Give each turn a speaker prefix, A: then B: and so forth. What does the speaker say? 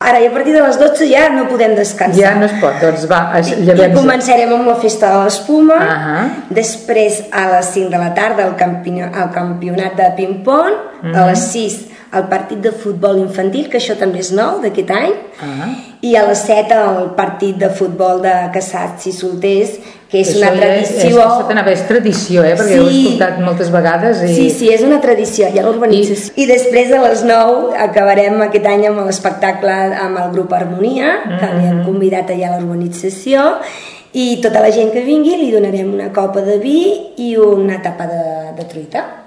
A: Ara, i a partir de les 12 ja no podem descansar.
B: Ja no es pot, doncs va,
A: I començarem amb la festa de l'espuma, després a les 5 de la tarda el campionat de ping-pong, a les 6 el partit de futbol infantil, que això també és nou d'aquest any, i a les 7 el partit de futbol de casats i solters, que és una tradició...
B: És tradició, perquè ho he escoltat moltes vegades.
A: Sí, és una tradició, hi ha l'urbanització. I després a les 9 acabarem aquest any amb l'espectacle amb el grup Harmonia, que li hem convidat allà a l'urbanització, i tota la gent que vingui li donarem una copa de vi i una tapa de truita.